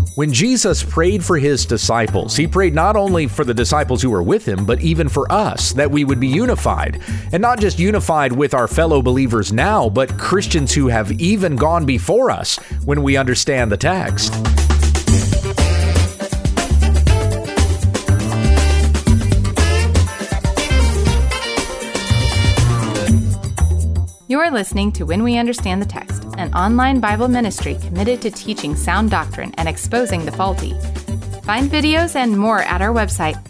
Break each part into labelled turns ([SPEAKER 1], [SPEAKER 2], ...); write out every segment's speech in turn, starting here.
[SPEAKER 1] When Jesus prayed for his disciples, he prayed not only for the disciples who were with him, but even for us, that we would be unified. And not just unified with our fellow believers now, but Christians who have even gone before us when we understand the text.
[SPEAKER 2] You're listening to When We Understand the Text, an online Bible ministry committed to teaching sound doctrine and exposing the faulty. Find videos and more at our website,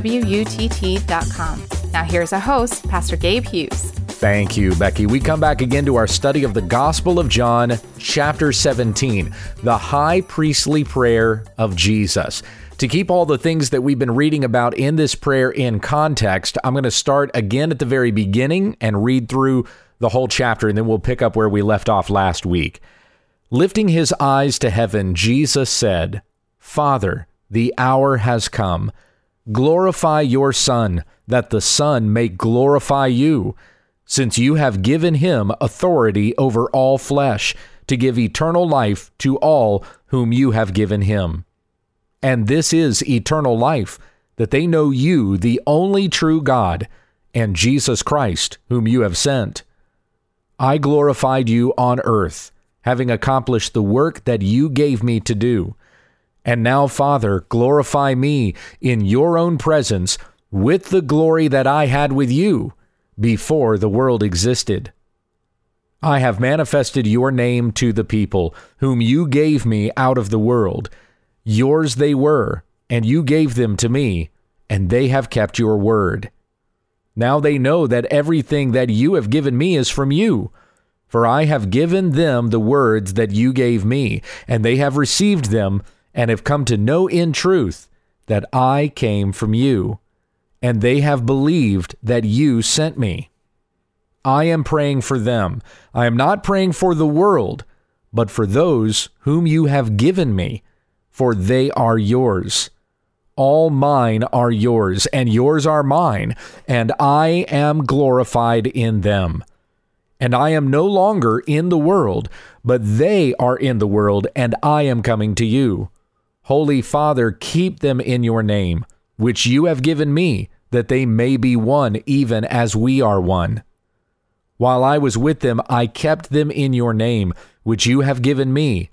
[SPEAKER 2] www.utt.com. Now here's our host, Pastor Gabe Hughes.
[SPEAKER 1] Thank you, Becky. We come back again to our study of the Gospel of John, chapter 17, the high priestly prayer of Jesus. To keep all the things that we've been reading about in this prayer in context, I'm going to start again at the very beginning and read through the whole chapter, and then we'll pick up where we left off last week. Lifting his eyes to heaven, Jesus said, "Father, the hour has come. Glorify your Son, that the Son may glorify you, since you have given him authority over all flesh, to give eternal life to all whom you have given him. And this is eternal life, that they know you, the only true God, and Jesus Christ, whom you have sent. I glorified you on earth, having accomplished the work that you gave me to do. And now, Father, glorify me in your own presence with the glory that I had with you before the world existed. I have manifested your name to the people, whom you gave me out of the world. Yours they were, and you gave them to me, and they have kept your word. Now they know that everything that you have given me is from you. For I have given them the words that you gave me, and they have received them, and have come to know in truth that I came from you, and they have believed that you sent me. I am praying for them. I am not praying for the world, but for those whom you have given me, for they are yours. All mine are yours, and yours are mine, and I am glorified in them. And I am no longer in the world, but they are in the world, and I am coming to you. Holy Father, keep them in your name, which you have given me, that they may be one, even as we are one. While I was with them, I kept them in your name, which you have given me.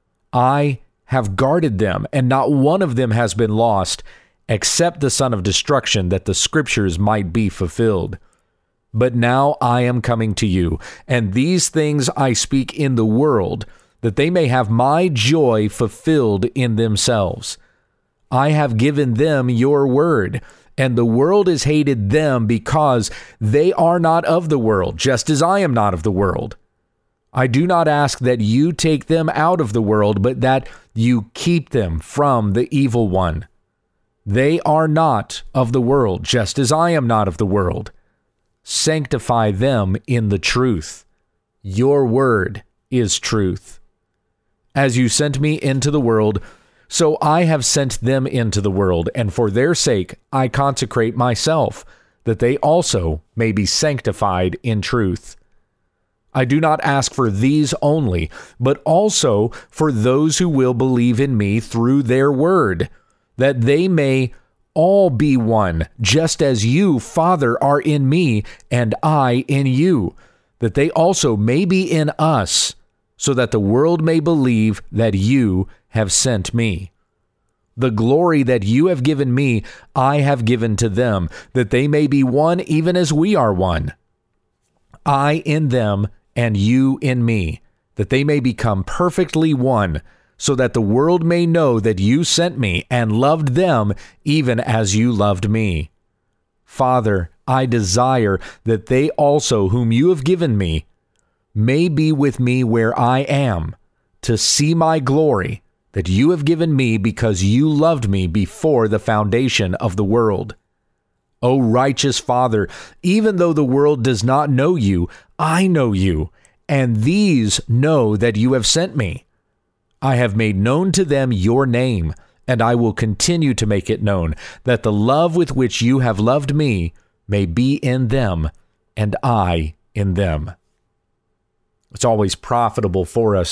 [SPEAKER 1] I have guarded them, and not one of them has been lost, except the son of destruction, that the scriptures might be fulfilled. But now I am coming to you, and these things I speak in the world, that they may have my joy fulfilled in themselves. I have given them your word, and the world has hated them because they are not of the world, just as I am not of the world. I do not ask that you take them out of the world, but that you keep them from the evil one. They are not of the world, just as I am not of the world. Sanctify them in the truth. Your word is truth. As you sent me into the world, so I have sent them into the world, and for their sake I consecrate myself, that they also may be sanctified in truth. I do not ask for these only, but also for those who will believe in me through their word, that they may all be one, just as you, Father, are in me, and I in you, that they also may be in us, so that the world may believe that you have sent me. The glory that you have given me, I have given to them, that they may be one even as we are one. I in them, and you in me, that they may become perfectly one, so that the world may know that you sent me and loved them even as you loved me. Father, I desire that they also whom you have given me may be with me where I am, to see my glory that you have given me because you loved me before the foundation of the world. O righteous Father, even though the world does not know you, I know you, and these know that you have sent me. I have made known to them your name, and I will continue to make it known, that the love with which you have loved me may be in them, and I in them. It's always profitable for us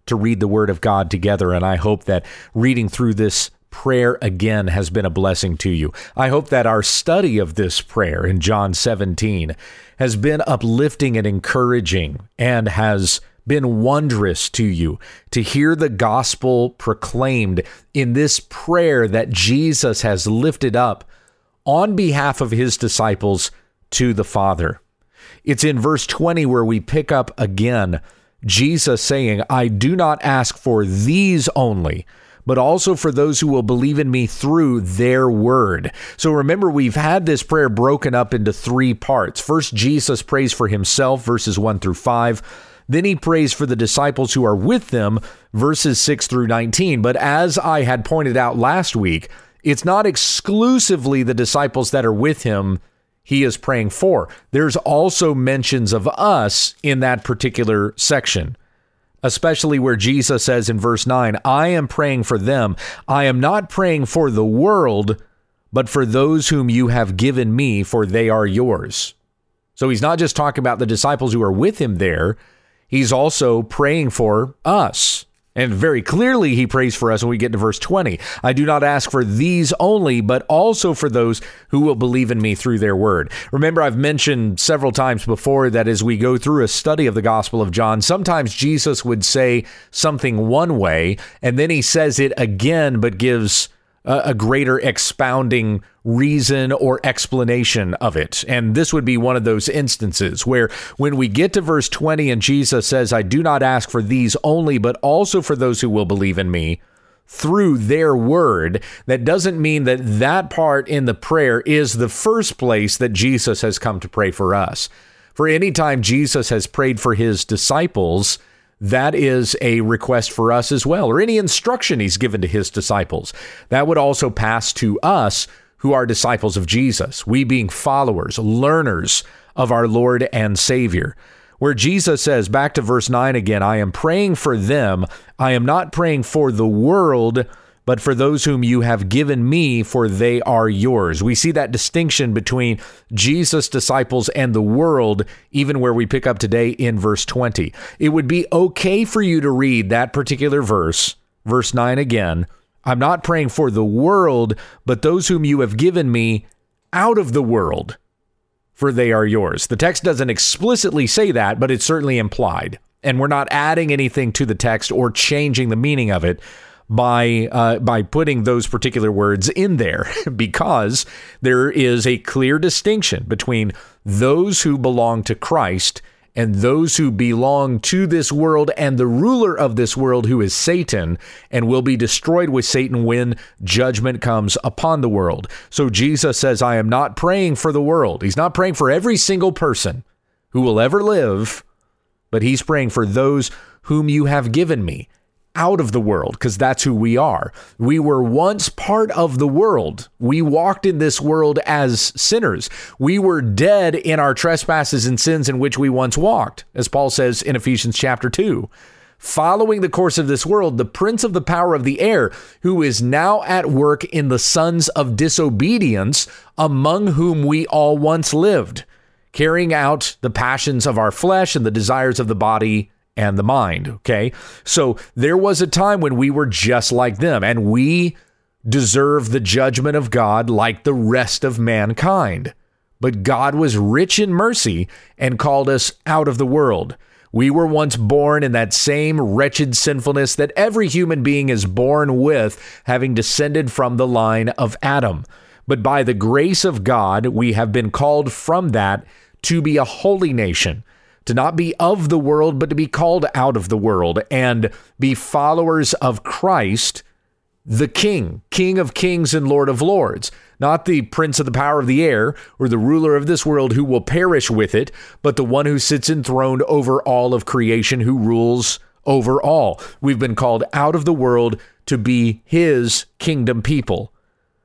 [SPEAKER 1] to read the Word of God together, and I hope that reading through this prayer again has been a blessing to you. I hope that our study of this prayer in John 17 has been uplifting and encouraging and has been wondrous to you to hear the gospel proclaimed in this prayer that Jesus has lifted up on behalf of his disciples to the Father. It's in verse 20 where we pick up again Jesus saying, I do not ask for these only, but also for those who will believe in me through their word. So remember, we've had this prayer broken up into three parts. First, Jesus prays for himself, verses 1 through 5. Then he prays for the disciples who are with them, verses 6 through 19. But as I had pointed out last week, it's not exclusively the disciples that are with him he is praying for. There's also mentions of us in that particular section, especially where Jesus says in verse 9, I am praying for them. I am not praying for the world, but for those whom you have given me, for they are yours. So he's not just talking about the disciples who are with him there. He's also praying for us. And very clearly, he prays for us when we get to verse 20. I do not ask for these only, but also for those who will believe in me through their word. Remember, I've mentioned several times before that as we go through a study of the Gospel of John, sometimes Jesus would say something one way, and then he says it again, but gives a greater expounding reason or explanation of it. And this would be one of those instances where when we get to verse 20 and Jesus says, I do not ask for these only, but also for those who will believe in me through their word, that doesn't mean that that part in the prayer is the first place that Jesus has come to pray for us. For any time Jesus has prayed for his disciples, that is a request for us as well, or any instruction he's given to his disciples. That would also pass to us who are disciples of Jesus, we being followers, learners of our Lord and Savior. Where Jesus says, back to verse 9 again, I am praying for them. I am not praying for the world, but for those whom you have given me, for they are yours. We see that distinction between Jesus' disciples and the world, even where we pick up today in verse 20. It would be okay for you to read that particular verse 9 again. I'm not praying for the world, but those whom you have given me out of the world, for they are yours. The text doesn't explicitly say that, but it's certainly implied. And we're not adding anything to the text or changing the meaning of it by putting those particular words in there, because there is a clear distinction between those who belong to Christ and those who belong to this world and the ruler of this world, who is Satan, and will be destroyed with Satan when judgment comes upon the world. So Jesus says, I am not praying for the world. He's not praying for every single person who will ever live, but he's praying for those whom you have given me out of the world, because that's who we are. We were once part of the world. We walked in this world as sinners. We were dead in our trespasses and sins in which we once walked, as Paul says in Ephesians chapter 2. Following the course of this world, the prince of the power of the air, who is now at work in the sons of disobedience, among whom we all once lived, carrying out the passions of our flesh and the desires of the body and the mind. Okay. So there was a time when we were just like them, and we deserve the judgment of God like the rest of mankind. But God was rich in mercy and called us out of the world. We were once born in that same wretched sinfulness that every human being is born with, having descended from the line of Adam. But by the grace of God, we have been called from that to be a holy nation, to not be of the world, but to be called out of the world and be followers of Christ, the King, King of kings and Lord of lords, not the prince of the power of the air or the ruler of this world who will perish with it, but the one who sits enthroned over all of creation, who rules over all. We've been called out of the world to be his kingdom people.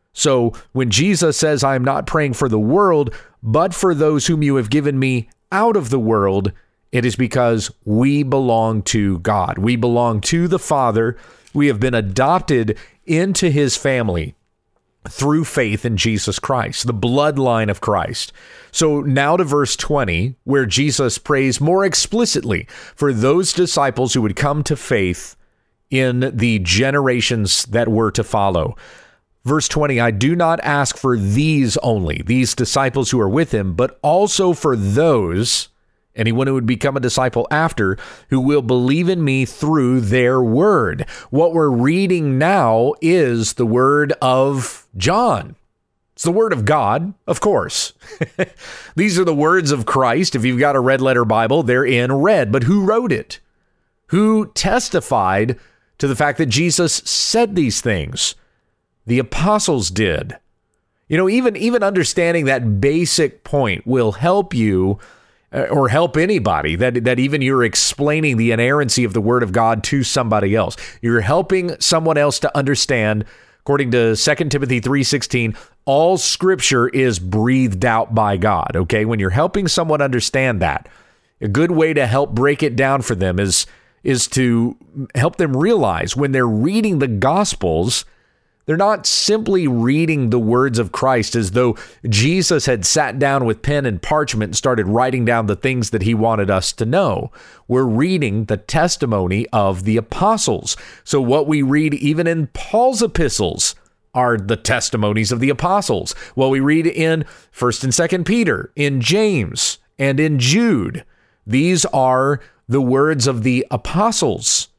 [SPEAKER 1] So when Jesus says, I am not praying for the world, but for those whom you have given me out of the world, it is because we belong to God. We belong to the Father. We have been adopted into his family. through faith in Jesus Christ, the bloodline of Christ. So now to verse 20, where Jesus prays more explicitly for those disciples who would come to faith in the generations that were to follow. Verse 20, I do not ask for these only, these disciples who are with him, but also for those, anyone who would become a disciple after, who will believe in me through their word. What we're reading now is the word of John. It's the word of God, of course. These are the words of Christ. If you've got a red letter Bible, they're in red. But who wrote it? Who testified to the fact that Jesus said these things? The apostles did. You know, even understanding that basic point will help you or help anybody, that even you're explaining the inerrancy of the word of God to somebody else. You're helping someone else to understand, according to 2 Timothy 3:16, all scripture is breathed out by God. Okay, when you're helping someone understand that, a good way to help break it down for them is to help them realize when they're reading the Gospels, they're not simply reading the words of Christ as though Jesus had sat down with pen and parchment and started writing down the things that he wanted us to know. We're reading the testimony of the apostles. So what we read even in Paul's epistles are the testimonies of the apostles. What we read in 1st and 2nd Peter, in James, and in Jude, these are the words of the apostles.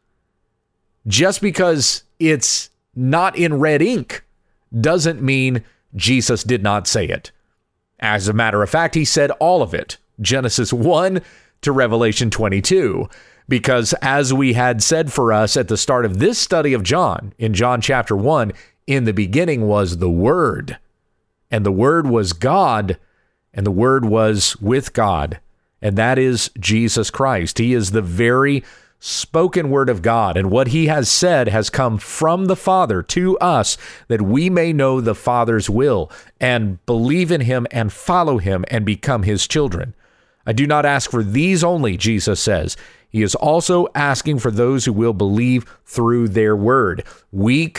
[SPEAKER 1] Just because it's not in red ink doesn't mean Jesus did not say it. As a matter of fact, he said all of it, Genesis 1 to Revelation 22, because as we had said for us at the start of this study of John, in John chapter 1, in the beginning was the Word, and the Word was God, and the Word was with God, and that is Jesus Christ. He is the very spoken word of God, and what he has said has come from the Father to us, that we may know the Father's will and believe in him and follow him and become his children. I do not ask for these only, Jesus says. He is also asking for those who will believe through their word. We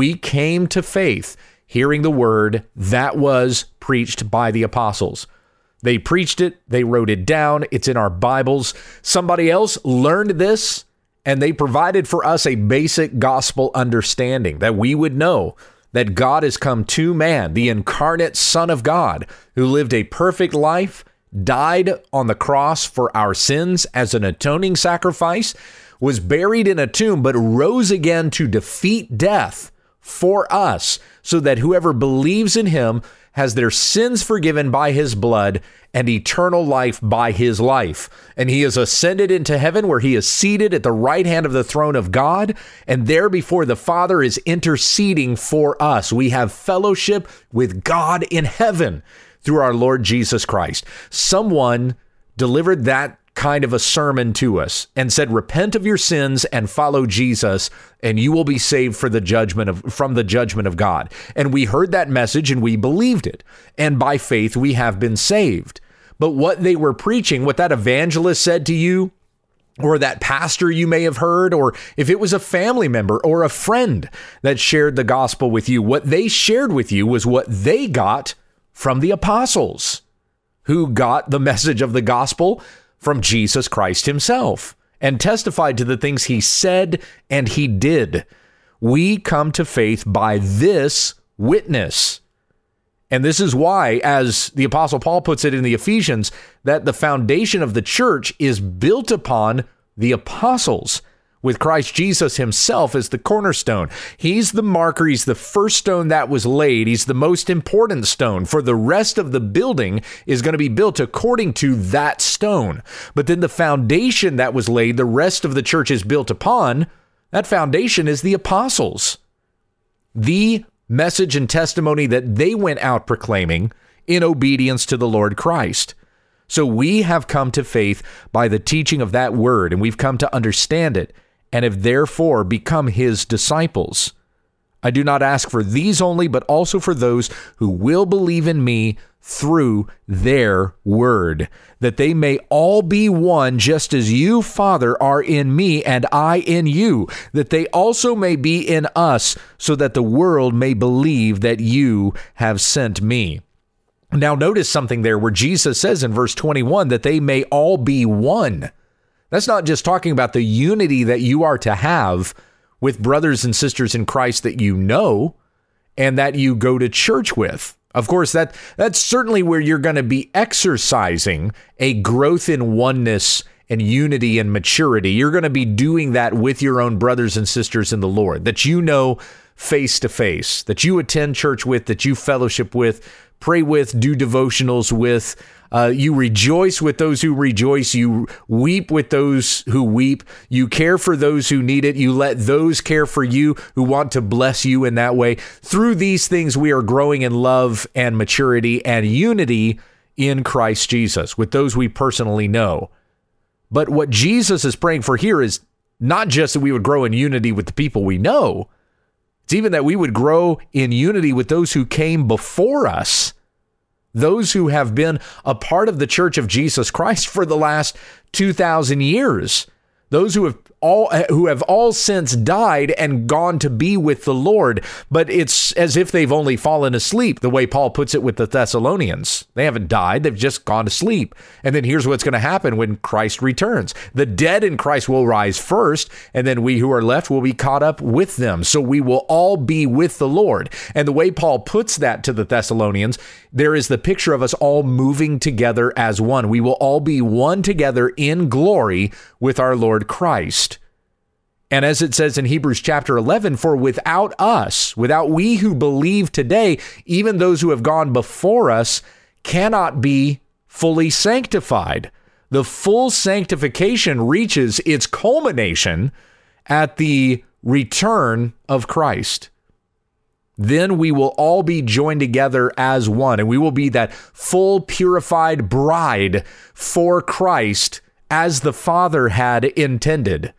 [SPEAKER 1] came to faith hearing the word that was preached by the apostles. They preached it. They wrote it down. It's in our Bibles. Somebody else learned this, and they provided for us a basic gospel understanding that we would know that God has come to man, the incarnate Son of God, who lived a perfect life, died on the cross for our sins as an atoning sacrifice, was buried in a tomb, but rose again to defeat death for us, so that whoever believes in him has their sins forgiven by his blood and eternal life by his life. And he has ascended into heaven, where he is seated at the right hand of the throne of God, and there before the Father is interceding for us. We have fellowship with God in heaven through our Lord Jesus Christ. Someone delivered that kind of a sermon to us and said, repent of your sins and follow Jesus, and you will be saved from the judgment of God. And we heard that message and we believed it. And by faith, we have been saved. But what they were preaching, what that evangelist said to you, or that pastor you may have heard, or if it was a family member or a friend that shared the gospel with you, what they shared with you was what they got from the apostles, who got the message of the gospel from Jesus Christ himself and testified to the things he said and he did. We come to faith by this witness. And this is why, as the Apostle Paul puts it in the Ephesians, that the foundation of the church is built upon the apostles, with Christ Jesus himself as the cornerstone. He's the marker. He's the first stone that was laid. He's the most important stone, for the rest of the building is going to be built according to that stone. But then the foundation that was laid, the rest of the church is built upon, that foundation is the apostles. The message and testimony that they went out proclaiming in obedience to the Lord Christ. So we have come to faith by the teaching of that word, and we've come to understand it, and have therefore become his disciples. I do not ask for these only, but also for those who will believe in me through their word, that they may all be one, just as you, Father, are in me and I in you, that they also may be in us, so that the world may believe that you have sent me. Now notice something there where Jesus says in verse 21 that they may all be one. That's not just talking about the unity that you are to have with brothers and sisters in Christ that you know and that you go to church with. Of course, that's certainly where you're going to be exercising a growth in oneness and unity and maturity. You're going to be doing that with your own brothers and sisters in the Lord that you know face to face, that you attend church with, that you fellowship with, pray with, do devotionals with. You rejoice with those who rejoice. You weep with those who weep. You care for those who need it. You let those care for you who want to bless you in that way. Through these things, we are growing in love and maturity and unity in Christ Jesus with those we personally know. But what Jesus is praying for here is not just that we would grow in unity with the people we know. It's even that we would grow in unity with those who came before us, those who have been a part of the Church of Jesus Christ for the last 2,000 years, those who have all since died and gone to be with the Lord. But it's as if they've only fallen asleep, the way Paul puts it with the Thessalonians. They haven't died, they've just gone to sleep. And then here's what's going to happen when Christ returns. The dead in Christ will rise first, and then we who are left will be caught up with them. So we will all be with the Lord. And the way Paul puts that to the Thessalonians, there is the picture of us all moving together as one. We will all be one together in glory with our Lord Christ. And as it says in Hebrews chapter 11, for without us, without we who believe today, even those who have gone before us cannot be fully sanctified. The full sanctification reaches its culmination at the return of Christ. Then we will all be joined together as one, and we will be that full purified bride for Christ as the Father had intended.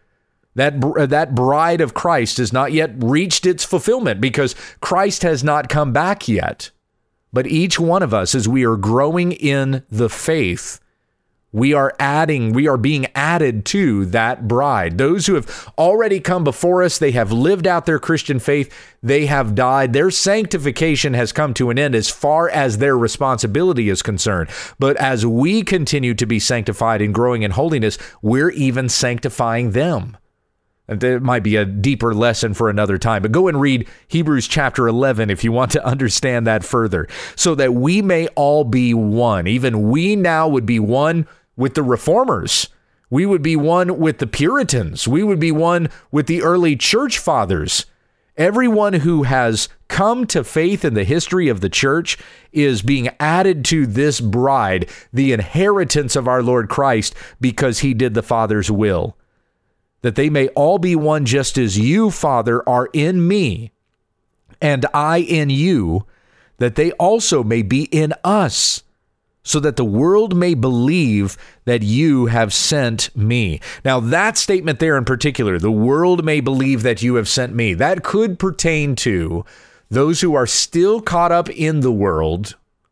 [SPEAKER 1] That bride of Christ has not yet reached its fulfillment because Christ has not come back yet. But each one of us, as we are growing in the faith, we are being added to that bride. Those who have already come before us, they have lived out their Christian faith, they have died. Their sanctification has come to an end as far as their responsibility is concerned. But as we continue to be sanctified and growing in holiness, we're even sanctifying them. There might be a deeper lesson for another time, but go and read Hebrews chapter 11 if you want to understand that further, so that we may all be one. Even we now would be one with the reformers. We would be one with the Puritans. We would be one with the early church fathers. Everyone who has come to faith in the history of the church is being added to this bride, the inheritance of our Lord Christ, because he did the Father's will. That they may all be one, just as you, Father, are in me, and I in you, that they also may be in us, so that the world may believe that you have sent me. Now, that statement there in particular, the world may believe that you have sent me, that could pertain to those who are still caught up in the world,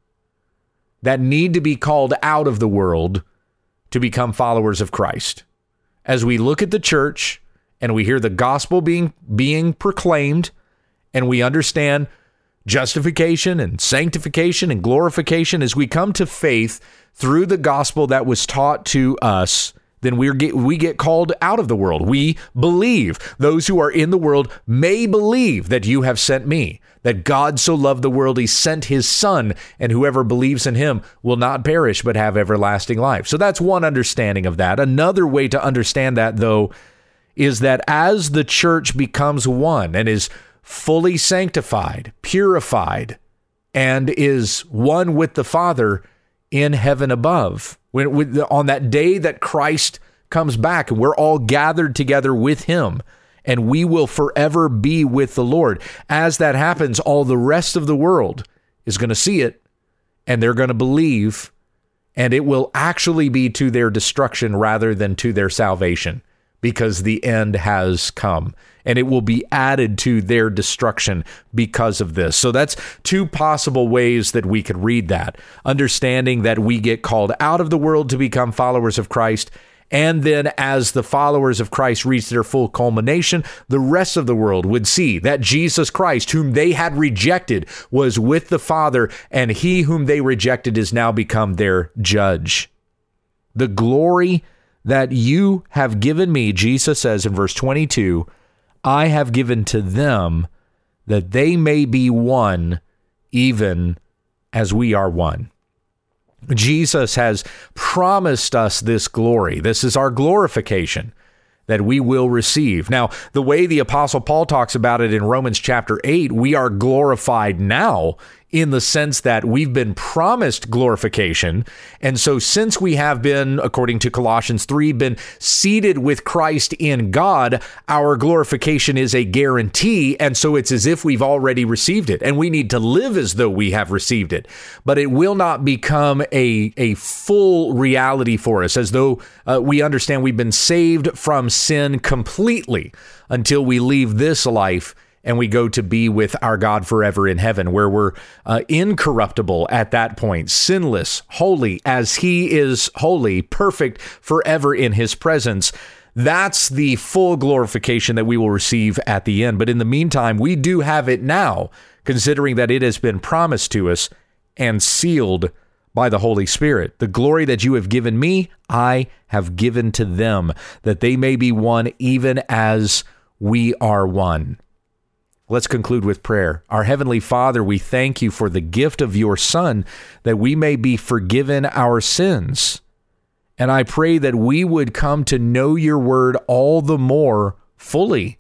[SPEAKER 1] that need to be called out of the world to become followers of Christ. As we look at the church and we hear the gospel being proclaimed, and we understand justification and sanctification and glorification, as we come to faith through the gospel that was taught to us, then we get called out of the world. We believe. Those who are in the world may believe that you have sent me, that God so loved the world, he sent his son, and whoever believes in him will not perish but have everlasting life. So that's one understanding of that. Another way to understand that, though, is that as the church becomes one and is fully sanctified, purified, and is one with the Father in heaven above, on that day that Christ comes back and we're all gathered together with him, and we will forever be with the Lord. As that happens, all the rest of the world is going to see it, and they're going to believe, and it will actually be to their destruction rather than to their salvation, because the end has come, and it will be added to their destruction because of this. So that's two possible ways that we could read that. Understanding that we get called out of the world to become followers of Christ, and then as the followers of Christ reach their full culmination, the rest of the world would see that Jesus Christ, whom they had rejected, was with the Father, and he whom they rejected is now become their judge. The glory that you have given me, Jesus says in verse 22, I have given to them that they may be one, even as we are one. Jesus has promised us this glory. This is our glorification that we will receive. Now, the way the Apostle Paul talks about it in Romans chapter 8, we are glorified now in the sense that we've been promised glorification. And so since we have been, according to Colossians 3, been seated with Christ in God, our glorification is a guarantee. And so it's as if we've already received it, and we need to live as though we have received it. But it will not become a full reality for us, as though we understand we've been saved from sin completely until we leave this life and we go to be with our God forever in heaven, where we're incorruptible at that point, sinless, holy, as he is holy, perfect forever in his presence. That's the full glorification that we will receive at the end. But in the meantime, we do have it now, considering that it has been promised to us and sealed by the Holy Spirit. The glory that you have given me, I have given to them, that they may be one even as we are one. Let's conclude with prayer. Our Heavenly Father, we thank you for the gift of your Son, that we may be forgiven our sins. And I pray that we would come to know your word all the more fully,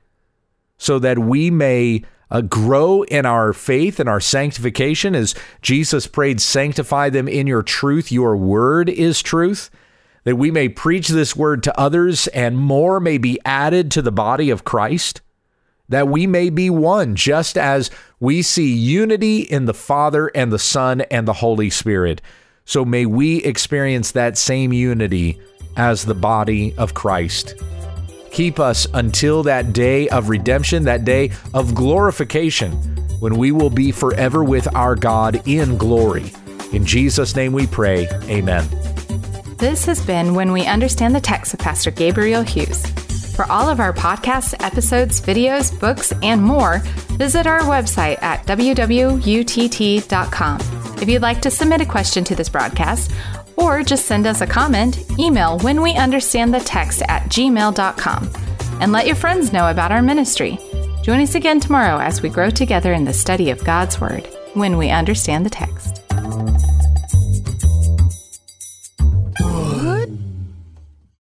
[SPEAKER 1] so that we may grow in our faith and our sanctification. As Jesus prayed, sanctify them in your truth. Your word is truth. That we may preach this word to others, and more may be added to the body of Christ. That we may be one, just as we see unity in the Father and the Son and the Holy Spirit. So may we experience that same unity as the body of Christ. Keep us until that day of redemption, that day of glorification, when we will be forever with our God in glory. In Jesus' name we pray, amen.
[SPEAKER 2] This has been When We Understand the Text with Pastor Gabriel Hughes. For all of our podcasts, episodes, videos, books, and more, visit our website at www.utt.com. If you'd like to submit a question to this broadcast, or just send us a comment, email whenweunderstandthetext@gmail.com. And let your friends know about our ministry. Join us again tomorrow as we grow together in the study of God's Word, when we understand the text.